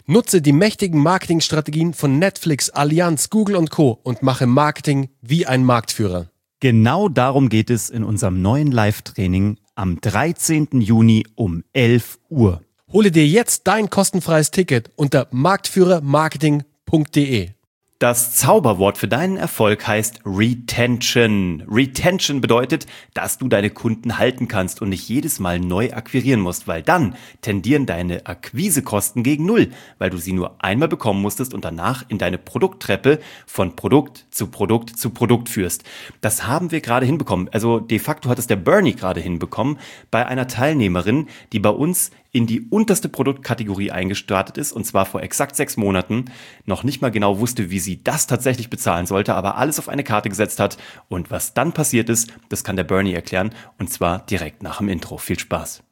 Nutze die mächtigen Marketingstrategien von Netflix, Allianz, Google und Co. und mache Marketing wie ein Marktführer. Genau darum geht es in unserem neuen Live-Training am 13. Juni um 11 Uhr. Hole dir jetzt dein kostenfreies Ticket unter marktführermarketing.de. Das Zauberwort für deinen Erfolg heißt Retention. Retention bedeutet, dass du deine Kunden halten kannst und nicht jedes Mal neu akquirieren musst, weil dann tendieren deine Akquisekosten gegen Null, weil du sie nur einmal bekommen musstest und danach in deine Produkttreppe von Produkt zu Produkt zu Produkt führst. Das haben wir gerade hinbekommen. Also de facto hat es der Bernie gerade hinbekommen bei einer Teilnehmerin, die bei uns in die unterste Produktkategorie eingestartet ist, und zwar vor exakt 6 Monaten, noch nicht mal genau wusste, wie sie das tatsächlich bezahlen sollte, aber alles auf eine Karte gesetzt hat. Und was dann passiert ist, das kann der Bernie erklären, und zwar direkt nach dem Intro. Viel Spaß.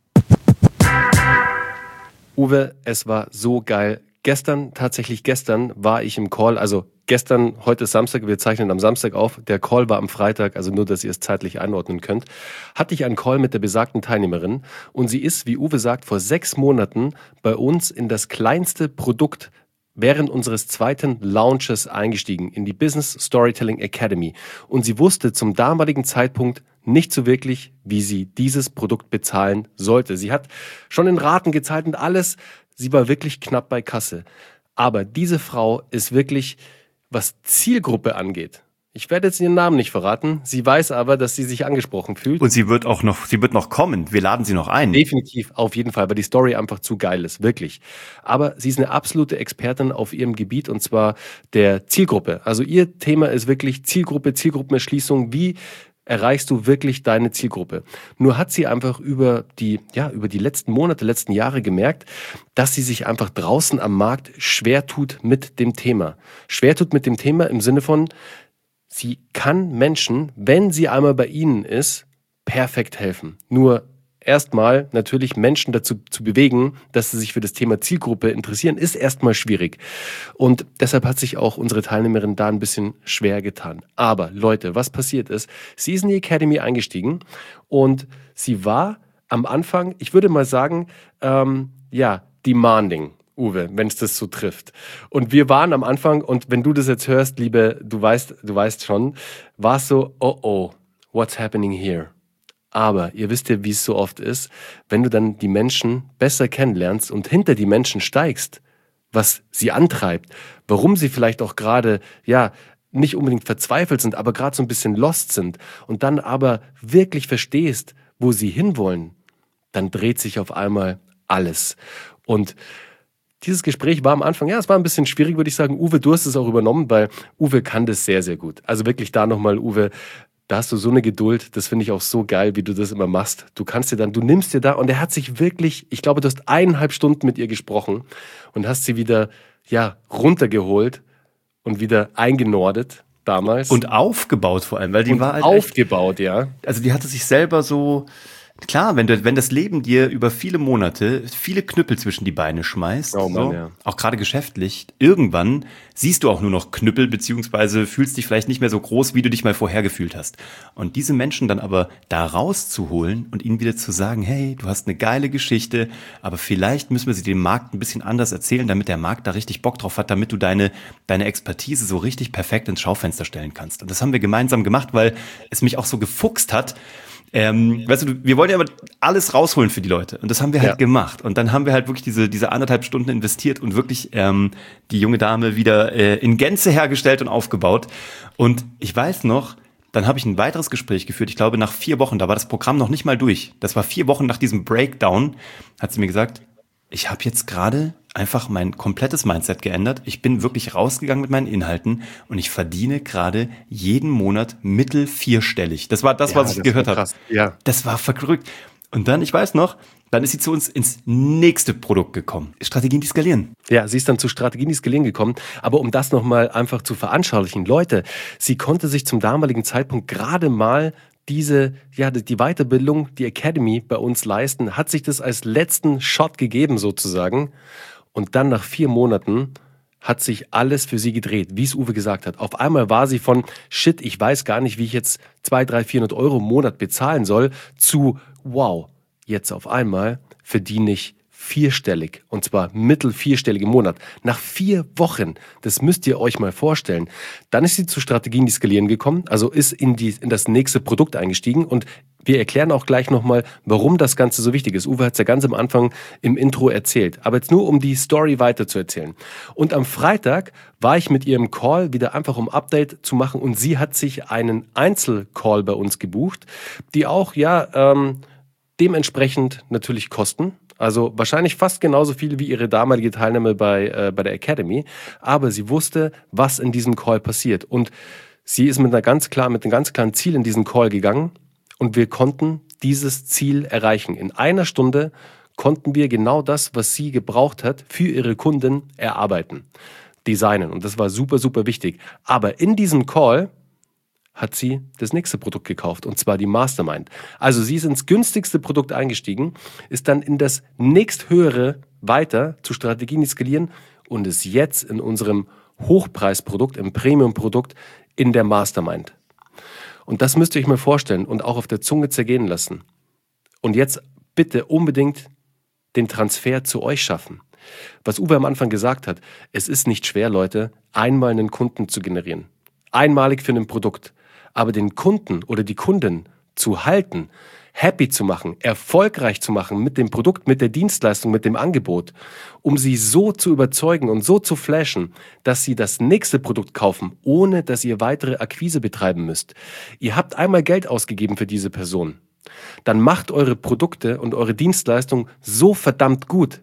Uwe, es war so geil. Tatsächlich gestern war ich im Call, also gestern, heute ist Samstag, wir zeichnen am Samstag auf, der Call war am Freitag, also nur, dass ihr es zeitlich einordnen könnt, hatte ich einen Call mit der besagten Teilnehmerin und sie ist, wie Uwe sagt, vor 6 Monaten bei uns in das kleinste Produkt während unseres zweiten Launches eingestiegen, in die Business Storytelling Academy, und sie wusste zum damaligen Zeitpunkt nicht so wirklich, wie sie dieses Produkt bezahlen sollte. Sie hat schon in Raten gezahlt und alles. Sie war wirklich knapp bei Kasse. Aber diese Frau ist wirklich, was Zielgruppe angeht, ich werde jetzt ihren Namen nicht verraten, sie weiß aber, dass sie sich angesprochen fühlt. Und sie wird noch kommen. Wir laden sie noch ein. Definitiv, auf jeden Fall, weil die Story einfach zu geil ist, wirklich. Aber sie ist eine absolute Expertin auf ihrem Gebiet, und zwar der Zielgruppe. Also ihr Thema ist wirklich Zielgruppe, Zielgruppenerschließung. Wie erreichst du wirklich deine Zielgruppe? Nur hat sie einfach über die letzten Monate, letzten Jahre gemerkt, dass sie sich einfach draußen am Markt schwer tut mit dem Thema. Schwer tut mit dem Thema im Sinne von, sie kann Menschen, wenn sie einmal bei ihnen ist, perfekt helfen. Nur erstmal natürlich Menschen dazu zu bewegen, dass sie sich für das Thema Zielgruppe interessieren, ist erstmal schwierig. Und deshalb hat sich auch unsere Teilnehmerin da ein bisschen schwer getan. Aber Leute, was passiert ist, sie ist in die Academy eingestiegen und sie war am Anfang, ich würde mal sagen, demanding. Uwe, wenn es das so trifft. Und wir waren am Anfang, und wenn du das jetzt hörst, Liebe, du weißt schon, war es so, oh, what's happening here? Aber ihr wisst ja, wie es so oft ist, wenn du dann die Menschen besser kennenlernst und hinter die Menschen steigst, was sie antreibt, warum sie vielleicht auch gerade, nicht unbedingt verzweifelt sind, aber gerade so ein bisschen lost sind, und dann aber wirklich verstehst, wo sie hinwollen, dann dreht sich auf einmal alles. Und dieses Gespräch war am Anfang, es war ein bisschen schwierig, würde ich sagen. Uwe, du hast es auch übernommen, weil Uwe kann das sehr, sehr gut. Also wirklich da nochmal, Uwe, da hast du so eine Geduld, das finde ich auch so geil, wie du das immer machst. Du nimmst dir da, und er hat sich wirklich, ich glaube, du hast 1,5 Stunden mit ihr gesprochen und hast sie wieder, runtergeholt und wieder eingenordet damals. Und aufgebaut vor allem, weil die war halt aufgebaut, Also die hatte sich selber so, klar, wenn das Leben dir über viele Monate viele Knüppel zwischen die Beine schmeißt, auch gerade geschäftlich, irgendwann siehst du auch nur noch Knüppel, beziehungsweise fühlst dich vielleicht nicht mehr so groß, wie du dich mal vorher gefühlt hast. Und diese Menschen dann aber da rauszuholen und ihnen wieder zu sagen, hey, du hast eine geile Geschichte, aber vielleicht müssen wir sie dem Markt ein bisschen anders erzählen, damit der Markt da richtig Bock drauf hat, damit du deine Expertise so richtig perfekt ins Schaufenster stellen kannst. Und das haben wir gemeinsam gemacht, weil es mich auch so gefuchst hat. Weißt du, wir wollen ja immer alles rausholen für die Leute, und das haben wir halt gemacht, und dann haben wir halt wirklich diese 1,5 Stunden investiert und wirklich die junge Dame wieder in Gänze hergestellt und aufgebaut. Und ich weiß noch, dann habe ich ein weiteres Gespräch geführt, ich glaube nach 4 Wochen, da war das Programm noch nicht mal durch, das war 4 Wochen nach diesem Breakdown, hat sie mir gesagt, ich habe jetzt gerade einfach mein komplettes Mindset geändert. Ich bin wirklich rausgegangen mit meinen Inhalten und ich verdiene gerade jeden Monat mittel-vierstellig. Das war das, was ich gehört habe. Ja. Das war verrückt. Und dann, ich weiß noch, dann ist sie zu uns ins nächste Produkt gekommen. Strategien, die skalieren. Ja, sie ist dann zu Strategien, die skalieren gekommen. Aber um das nochmal einfach zu veranschaulichen, Leute, sie konnte sich zum damaligen Zeitpunkt gerade mal die Weiterbildung, die Academy bei uns leisten, hat sich das als letzten Shot gegeben sozusagen. Und dann nach 4 Monaten hat sich alles für sie gedreht, wie es Uwe gesagt hat. Auf einmal war sie von, shit, ich weiß gar nicht, wie ich jetzt 200, 300, 400 Euro im Monat bezahlen soll, zu, wow, jetzt auf einmal verdiene ich vierstellig, und zwar mittel-vierstellig im Monat. Nach 4 Wochen, das müsst ihr euch mal vorstellen. Dann ist sie zu Strategien, die skalieren gekommen, also ist in das nächste Produkt eingestiegen, und wir erklären auch gleich nochmal, warum das Ganze so wichtig ist. Uwe hat es ja ganz am Anfang im Intro erzählt, aber jetzt nur, um die Story weiter zu erzählen. Und am Freitag war ich mit ihr im Call, wieder einfach um Update zu machen, und sie hat sich einen Einzelcall bei uns gebucht, die auch, dementsprechend natürlich kosten. Also wahrscheinlich fast genauso viel wie ihre damalige Teilnahme bei der Academy. Aber sie wusste, was in diesem Call passiert. Und sie ist mit einem ganz klaren Ziel in diesen Call gegangen. Und wir konnten dieses Ziel erreichen. In einer Stunde konnten wir genau das, was sie gebraucht hat, für ihre Kunden erarbeiten, designen. Und das war super, super wichtig. Aber in diesem Call hat sie das nächste Produkt gekauft, und zwar die Mastermind. Also sie ist ins günstigste Produkt eingestiegen, ist dann in das nächsthöhere weiter zu Strategien, die skalieren, und ist jetzt in unserem Hochpreisprodukt, im Premium-Produkt in der Mastermind. Und das müsst ihr euch mal vorstellen und auch auf der Zunge zergehen lassen. Und jetzt bitte unbedingt den Transfer zu euch schaffen. Was Uwe am Anfang gesagt hat, es ist nicht schwer, Leute, einmal einen Kunden zu generieren. Einmalig für ein Produkt. Aber den Kunden oder die Kunden zu halten, happy zu machen, erfolgreich zu machen mit dem Produkt, mit der Dienstleistung, mit dem Angebot, um sie so zu überzeugen und so zu flashen, dass sie das nächste Produkt kaufen, ohne dass ihr weitere Akquise betreiben müsst. Ihr habt einmal Geld ausgegeben für diese Person. Dann macht eure Produkte und eure Dienstleistung so verdammt gut,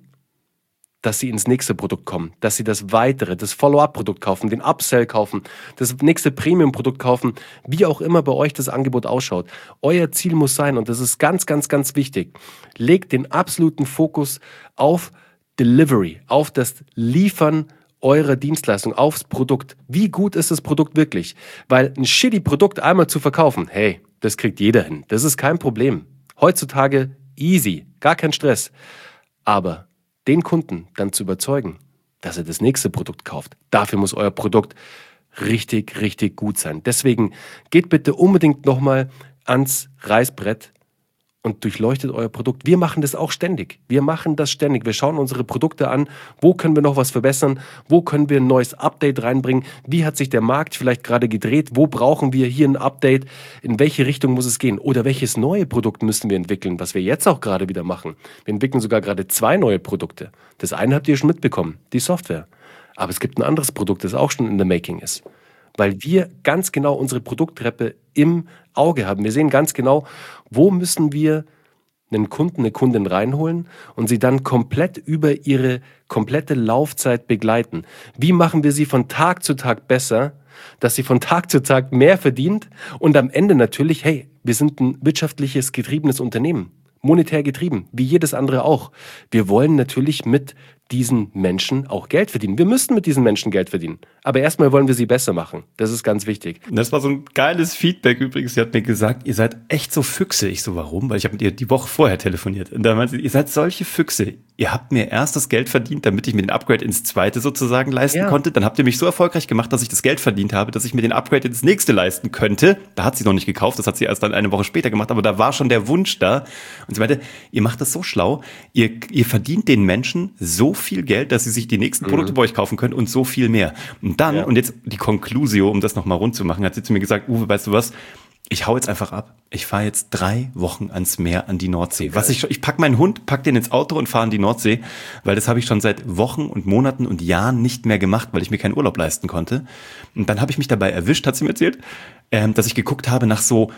dass sie ins nächste Produkt kommen, dass sie das Follow-up-Produkt kaufen, den Upsell kaufen, das nächste Premium-Produkt kaufen, wie auch immer bei euch das Angebot ausschaut. Euer Ziel muss sein, und das ist ganz, ganz, ganz wichtig, legt den absoluten Fokus auf Delivery, auf das Liefern eurer Dienstleistung, aufs Produkt. Wie gut ist das Produkt wirklich? Weil ein shitty Produkt einmal zu verkaufen, hey, das kriegt jeder hin. Das ist kein Problem. Heutzutage easy, gar kein Stress. Aber den Kunden dann zu überzeugen, dass er das nächste Produkt kauft. Dafür muss euer Produkt richtig, richtig gut sein. Deswegen geht bitte unbedingt nochmal ans Reißbrett und durchleuchtet euer Produkt. Wir machen das auch ständig. Wir machen das ständig. Wir schauen unsere Produkte an. Wo können wir noch was verbessern? Wo können wir ein neues Update reinbringen? Wie hat sich der Markt vielleicht gerade gedreht? Wo brauchen wir hier ein Update? In welche Richtung muss es gehen? Oder welches neue Produkt müssen wir entwickeln, was wir jetzt auch gerade wieder machen? Wir entwickeln sogar gerade 2 neue Produkte. Das eine habt ihr schon mitbekommen, die Software. Aber es gibt ein anderes Produkt, das auch schon in the making ist. Weil wir ganz genau unsere Produkttreppe im Auge haben. Wir sehen ganz genau, wo müssen wir einen Kunden, eine Kundin reinholen und sie dann komplett über ihre komplette Laufzeit begleiten. Wie machen wir sie von Tag zu Tag besser, dass sie von Tag zu Tag mehr verdient und am Ende natürlich, hey, wir sind ein wirtschaftliches, getriebenes Unternehmen. Monetär getrieben, wie jedes andere auch. Wir wollen natürlich mit diesen Menschen auch Geld verdienen. Wir müssen mit diesen Menschen Geld verdienen. Aber erstmal wollen wir sie besser machen. Das ist ganz wichtig. Das war so ein geiles Feedback übrigens. Sie hat mir gesagt, ihr seid echt so Füchse. Ich so, warum? Weil ich habe mit ihr die Woche vorher telefoniert. Und da meinte sie, ihr seid solche Füchse. Ihr habt mir erst das Geld verdient, damit ich mir den Upgrade ins zweite sozusagen leisten konnte. Dann habt ihr mich so erfolgreich gemacht, dass ich das Geld verdient habe, dass ich mir den Upgrade ins nächste leisten könnte. Da hat sie noch nicht gekauft. Das hat sie erst dann eine Woche später gemacht. Aber da war schon der Wunsch da. Und sie meinte, ihr macht das so schlau. Ihr verdient den Menschen so viel Geld, dass sie sich die nächsten Produkte bei euch kaufen können und so viel mehr. Und dann, und jetzt die Conclusio, um das nochmal rund zu machen, hat sie zu mir gesagt, Uwe, weißt du was? Ich hau jetzt einfach ab. Ich fahre jetzt 3 Wochen ans Meer, an die Nordsee. Ich pack meinen Hund, pack den ins Auto und fahre an die Nordsee, weil das habe ich schon seit Wochen und Monaten und Jahren nicht mehr gemacht, weil ich mir keinen Urlaub leisten konnte. Und dann habe ich mich dabei erwischt, hat sie mir erzählt, dass ich geguckt habe nach so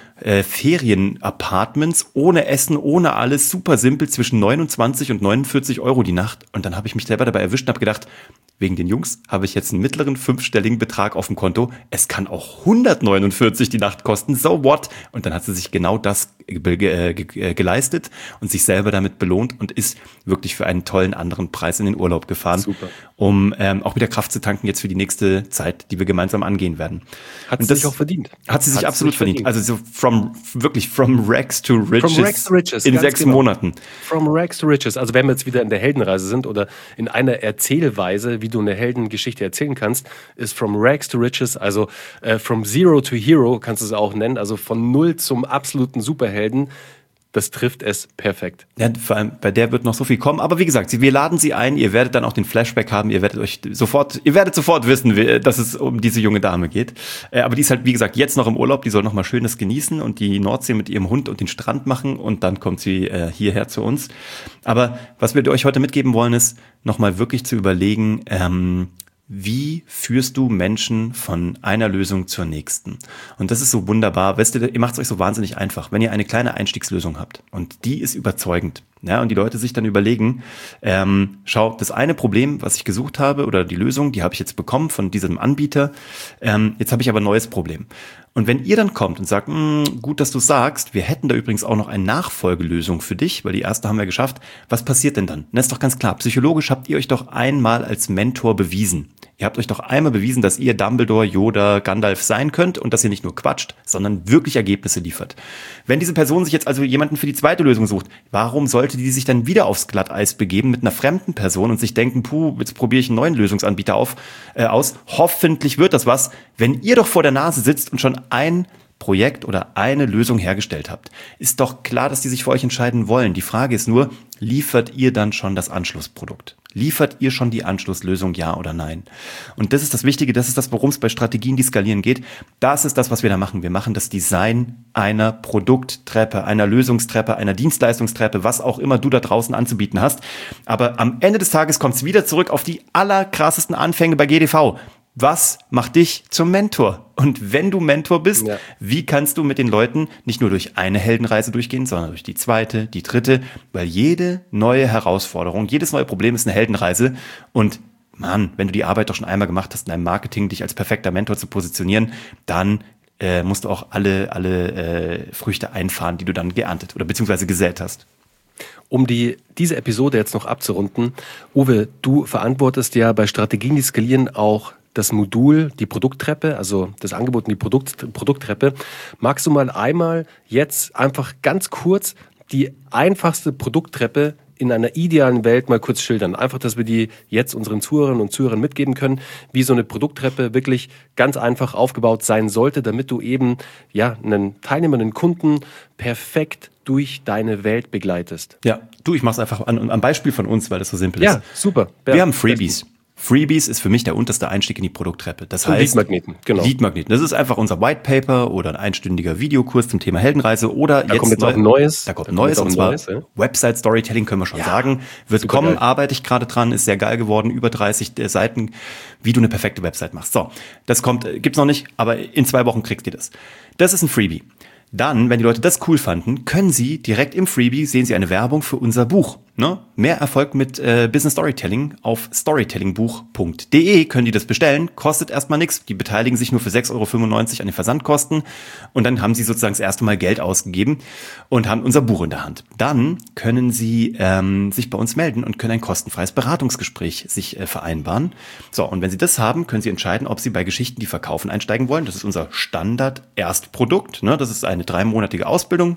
Ferien-Apartments, ohne Essen, ohne alles, super simpel, zwischen 29 und 49 Euro die Nacht. Und dann habe ich mich selber dabei erwischt und habe gedacht, wegen den Jungs habe ich jetzt einen mittleren 5-stelligen Betrag auf dem Konto. Es kann auch 149 die Nacht kosten. So what? Und dann hat sie sich genau das geleistet und sich selber damit belohnt und ist wirklich für einen tollen anderen Preis in den Urlaub gefahren. Super. Um auch wieder Kraft zu tanken jetzt für die nächste Zeit, die wir gemeinsam angehen werden. Hat sie sich auch verdient. Hat sie sich absolut verdient. Also so from Rags to Riches. From Rags to Riches. In 6 Monaten. From Rags to Riches. Also wenn wir jetzt wieder in der Heldenreise sind oder in einer Erzählweise, wie du eine Heldengeschichte erzählen kannst, ist From Rags to Riches, also from Zero to Hero kannst du es auch nennen, also von Null zum absoluten Superhelden. Das trifft es perfekt. Ja, vor allem bei der wird noch so viel kommen. Aber wie gesagt, wir laden sie ein. Ihr werdet dann auch den Flashback haben. Ihr werdet sofort wissen, dass es um diese junge Dame geht. Aber die ist halt, wie gesagt, jetzt noch im Urlaub. Die soll noch mal Schönes genießen und die Nordsee mit ihrem Hund und den Strand machen. Und dann kommt sie hierher zu uns. Aber was wir euch heute mitgeben wollen, ist noch mal wirklich zu überlegen, wie führst du Menschen von einer Lösung zur nächsten? Und das ist so wunderbar. Weißt du, ihr macht es euch so wahnsinnig einfach, wenn ihr eine kleine Einstiegslösung habt und die ist überzeugend. Ja, und die Leute sich dann überlegen, schau, das eine Problem, was ich gesucht habe oder die Lösung, die habe ich jetzt bekommen von diesem Anbieter. Jetzt habe ich aber ein neues Problem. Und wenn ihr dann kommt und sagt, gut, dass du sagst, wir hätten da übrigens auch noch eine Nachfolgelösung für dich, weil die erste haben wir geschafft. Was passiert denn dann? Das ist doch ganz klar. Psychologisch habt ihr euch doch einmal als Mentor bewiesen. Ihr habt euch doch einmal bewiesen, dass ihr Dumbledore, Yoda, Gandalf sein könnt und dass ihr nicht nur quatscht, sondern wirklich Ergebnisse liefert. Wenn diese Person sich jetzt also jemanden für die zweite Lösung sucht, warum sollte die sich dann wieder aufs Glatteis begeben mit einer fremden Person und sich denken, jetzt probiere ich einen neuen Lösungsanbieter aus. Hoffentlich wird das was, wenn ihr doch vor der Nase sitzt und schon ein Projekt oder eine Lösung hergestellt habt. Ist doch klar, dass die sich für euch entscheiden wollen. Die Frage ist nur, liefert ihr dann schon das Anschlussprodukt? Liefert ihr schon die Anschlusslösung, ja oder nein? Und das ist das Wichtige, das ist das, worum es bei Strategien, die skalieren geht. Das ist das, was wir da machen. Wir machen das Design einer Produkttreppe, einer Lösungstreppe, einer Dienstleistungstreppe, was auch immer du da draußen anzubieten hast. Aber am Ende des Tages kommt es wieder zurück auf die allerkrassesten Anfänge bei GDV. Was macht dich zum Mentor? Und wenn du Mentor bist, wie kannst du mit den Leuten nicht nur durch eine Heldenreise durchgehen, sondern durch die zweite, die dritte, weil jede neue Herausforderung, jedes neue Problem ist eine Heldenreise. Und Mann, wenn du die Arbeit doch schon einmal gemacht hast, in deinem Marketing dich als perfekter Mentor zu positionieren, dann musst du auch alle Früchte einfahren, die du dann geerntet oder beziehungsweise gesät hast. Um diese Episode jetzt noch abzurunden, Uwe, du verantwortest ja bei Strategien, die skalieren auch das Modul, die Produkttreppe, also das Angebot und die Produkttreppe. Magst du mal einmal jetzt einfach ganz kurz die einfachste Produkttreppe in einer idealen Welt mal kurz schildern? Einfach, dass wir die jetzt unseren Zuhörerinnen und Zuhörern mitgeben können, wie so eine Produkttreppe wirklich ganz einfach aufgebaut sein sollte, damit du eben einen Teilnehmer, einen Kunden perfekt durch deine Welt begleitest. Ja, ich mach's einfach am Beispiel von uns, weil das so simpel ist. Ja, super. Wir haben Freebies. Freebies ist für mich der unterste Einstieg in die Produkttreppe. Das heißt, Leadmagneten, genau. Leadmagneten. Das ist einfach unser White Paper oder ein einstündiger Videokurs zum Thema Heldenreise oder da kommt jetzt auch ein neues. Da kommt ein neues, und zwar Website Storytelling, können wir schon sagen. Wird kommen, arbeite ich gerade dran, ist sehr geil geworden, über 30 Seiten, wie du eine perfekte Website machst. So, das gibt's noch nicht, aber in 2 Wochen kriegst du das. Das ist ein Freebie. Dann, wenn die Leute das cool fanden, können sie direkt im Freebie, sehen sie eine Werbung für unser Buch. Ne? Mehr Erfolg mit Business Storytelling auf storytellingbuch.de können die das bestellen. Kostet erstmal nichts. Die beteiligen sich nur für 6,95 € an den Versandkosten. Und dann haben sie sozusagen das erste Mal Geld ausgegeben und haben unser Buch in der Hand. Dann können sie sich bei uns melden und können ein kostenfreies Beratungsgespräch sich vereinbaren. So, und wenn sie das haben, können sie entscheiden, ob sie bei Geschichten, die verkaufen, einsteigen wollen. Das ist unser Standard-Erstprodukt. Ne? Das ist eine 3-monatige Ausbildung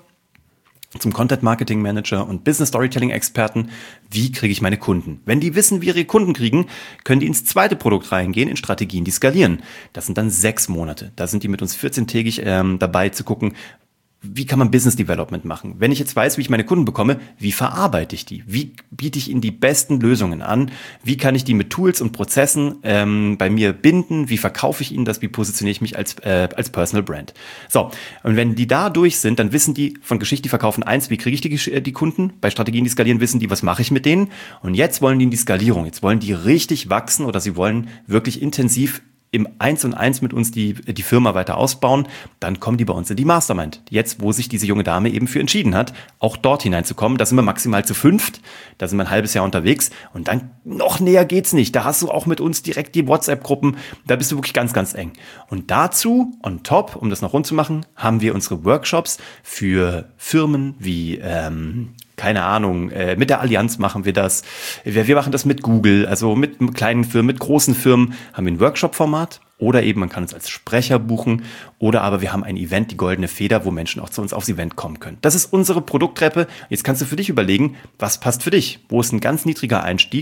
zum Content Marketing Manager und Business Storytelling Experten. Wie kriege ich meine Kunden? Wenn die wissen, wie ihre Kunden kriegen, können die ins zweite Produkt reingehen, in Strategien, die skalieren. Das sind dann 6 Monate. Da sind die mit uns 14-tägig dabei zu gucken, wie kann man Business Development machen? Wenn ich jetzt weiß, wie ich meine Kunden bekomme, wie verarbeite ich die? Wie biete ich ihnen die besten Lösungen an? Wie kann ich die mit Tools und Prozessen bei mir binden? Wie verkaufe ich ihnen das? Wie positioniere ich mich als Personal Brand? So, und wenn die da durch sind, dann wissen die von Geschichte, die verkaufen 1, wie kriege ich die Kunden? Bei Strategien, die skalieren, wissen die, was mache ich mit denen? Und jetzt wollen die in die Skalierung. Jetzt wollen die richtig wachsen oder sie wollen wirklich intensiv im 1&1 mit uns die Firma weiter ausbauen, dann kommen die bei uns in die Mastermind. Jetzt, wo sich diese junge Dame eben für entschieden hat, auch dort hineinzukommen, da sind wir maximal zu 5, da sind wir ein halbes Jahr unterwegs und dann noch näher geht's nicht. Da hast du auch mit uns direkt die WhatsApp-Gruppen, da bist du wirklich ganz, ganz eng. Und dazu, on top, um das noch rund zu machen, haben wir unsere Workshops für Firmen wie keine Ahnung, mit der Allianz machen wir das. Wir machen das mit Google, also mit kleinen Firmen, mit großen Firmen haben wir ein Workshop-Format oder eben man kann uns als Sprecher buchen oder aber wir haben ein Event, die Goldene Feder, wo Menschen auch zu uns aufs Event kommen können. Das ist unsere Produkttreppe. Jetzt kannst du für dich überlegen, was passt für dich? Wo ist ein ganz niedriger Einstieg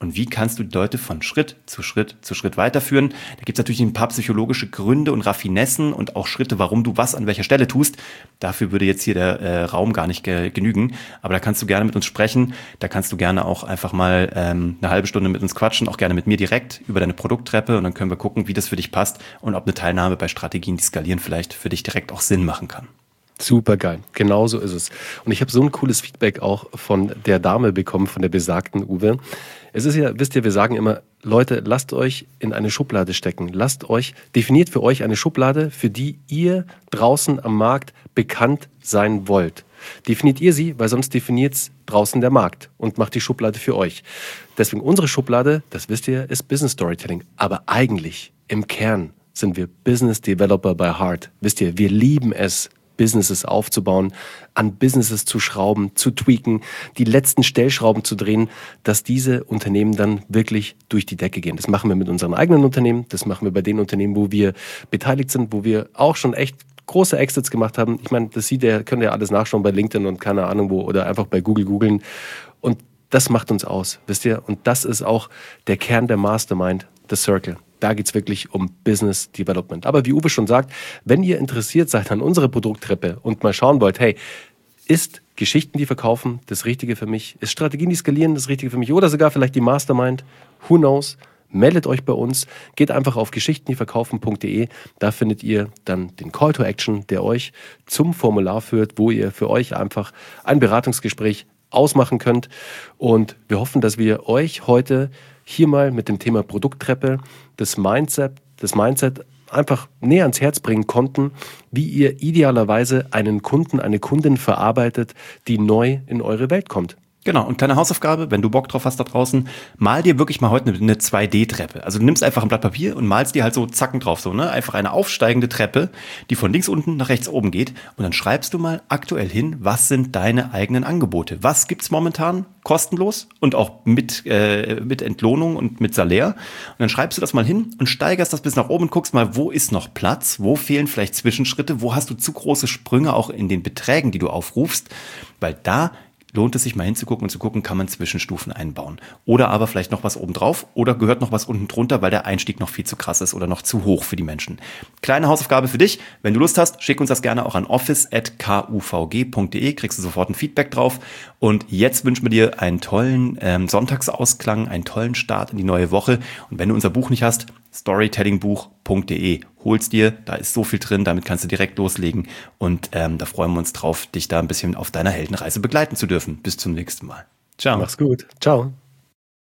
und wie kannst du die Leute von Schritt zu Schritt zu Schritt weiterführen. Da gibt es natürlich ein paar psychologische Gründe und Raffinessen und auch Schritte, warum du was an welcher Stelle tust. Dafür würde jetzt hier der Raum gar nicht genügen, aber da kannst du gerne mit uns sprechen, da kannst du gerne auch einfach mal eine halbe Stunde mit uns quatschen, auch gerne mit mir direkt über deine Produkttreppe und dann können wir gucken, wie das für dich passt und ob eine Teilnahme bei Strategien, die skalieren, vielleicht für dich direkt auch Sinn machen kann. Super geil, genau so ist es. Und ich habe so ein cooles Feedback auch von der Dame bekommen, von der besagten Uwe. Es ist ja, wisst ihr, wir sagen immer, Leute, lasst euch in eine Schublade stecken. Definiert für euch eine Schublade, für die ihr draußen am Markt bekannt sein wollt. Definiert ihr sie, weil sonst definiert's draußen der Markt und macht die Schublade für euch. Deswegen unsere Schublade, das wisst ihr, ist Business Storytelling. Aber eigentlich, im Kern, sind wir Business Developer by Heart. Wisst ihr, wir lieben es, Businesses aufzubauen, an Businesses zu schrauben, zu tweaken, die letzten Stellschrauben zu drehen, dass diese Unternehmen dann wirklich durch die Decke gehen. Das machen wir mit unseren eigenen Unternehmen, das machen wir bei den Unternehmen, wo wir beteiligt sind, wo wir auch schon echt große Exits gemacht haben. Ich meine, könnt ihr alles nachschauen bei LinkedIn und keine Ahnung wo oder einfach bei Google googeln. Und das macht uns aus, wisst ihr? Und das ist auch der Kern der Mastermind, The Circle. Da geht es wirklich um Business Development. Aber wie Uwe schon sagt, wenn ihr interessiert seid an unserer Produkttreppe und mal schauen wollt, hey, ist Geschichten, die verkaufen, das Richtige für mich? Ist Strategien, die skalieren, das Richtige für mich? Oder sogar vielleicht die Mastermind? Who knows? Meldet euch bei uns. Geht einfach auf geschichtendieverkaufen.de. Da findet ihr dann den Call to Action, der euch zum Formular führt, wo ihr für euch einfach ein Beratungsgespräch ausmachen könnt. Und wir hoffen, dass wir euch heute hier mal mit dem Thema Produkttreppe das Mindset einfach näher ans Herz bringen konnten, wie ihr idealerweise einen Kunden, eine Kundin verarbeitet, die neu in eure Welt kommt. Genau, und kleine Hausaufgabe, wenn du Bock drauf hast da draußen, mal dir wirklich mal heute eine 2D-Treppe. Also du nimmst einfach ein Blatt Papier und malst dir halt so Zacken drauf, so, ne? Einfach eine aufsteigende Treppe, die von links unten nach rechts oben geht. Und dann schreibst du mal aktuell hin, was sind deine eigenen Angebote? Was gibt's momentan kostenlos und auch mit Entlohnung und mit Salär? Und dann schreibst du das mal hin und steigerst das bis nach oben und guckst mal, wo ist noch Platz? Wo fehlen vielleicht Zwischenschritte? Wo hast du zu große Sprünge auch in den Beträgen, die du aufrufst? Weil da lohnt es sich mal hinzugucken und zu gucken, kann man Zwischenstufen einbauen. Oder aber vielleicht noch was oben drauf oder gehört noch was unten drunter, weil der Einstieg noch viel zu krass ist oder noch zu hoch für die Menschen. Kleine Hausaufgabe für dich. Wenn du Lust hast, schick uns das gerne auch an office@kuvg.de, kriegst du sofort ein Feedback drauf. Und jetzt wünschen wir dir einen tollen Sonntagsausklang, einen tollen Start in die neue Woche. Und wenn du unser Buch nicht hast, storytellingbuch.de, hol's dir, da ist so viel drin, damit kannst du direkt loslegen und da freuen wir uns drauf, dich da ein bisschen auf deiner Heldenreise begleiten zu dürfen. Bis zum nächsten Mal. Ciao. Mach's gut. Ciao.